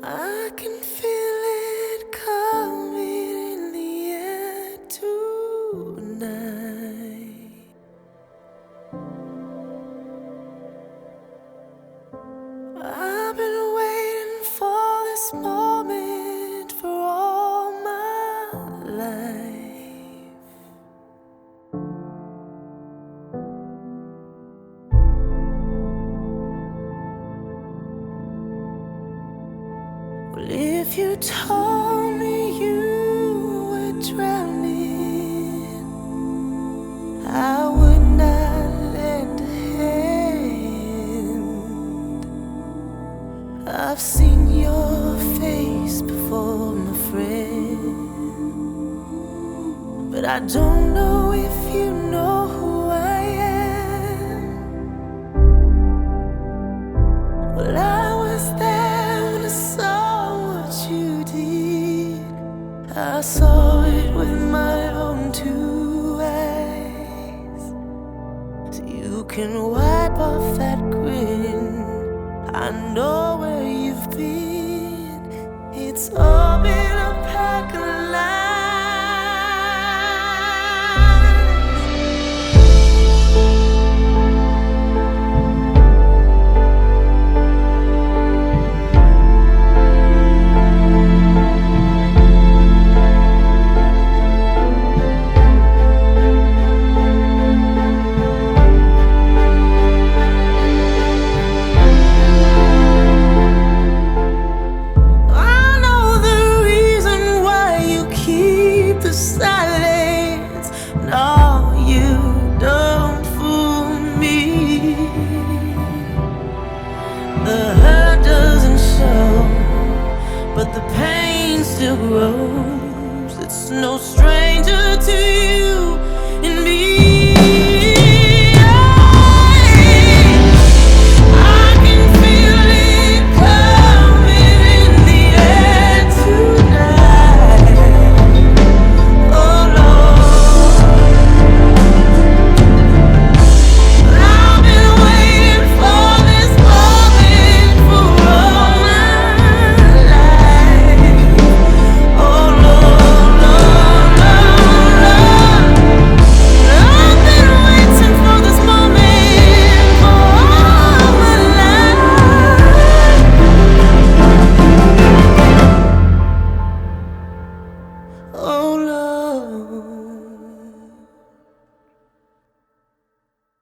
I can feel it coming in the air tonight. I've been waiting for this moment for all my life. Well, if you told me you were drowning, I would not lend a hand. I've seen your face before, my friend, but I don't know if you know who I am. Well, I was there when I saw what you did. I saw it with my own two eyes. So you can wipe off that grin. I know where you've been. It's all been a pack of lies. Silence, no, you don't fool me. The hurt doesn't show, but the pain still grows. It's no stranger to you.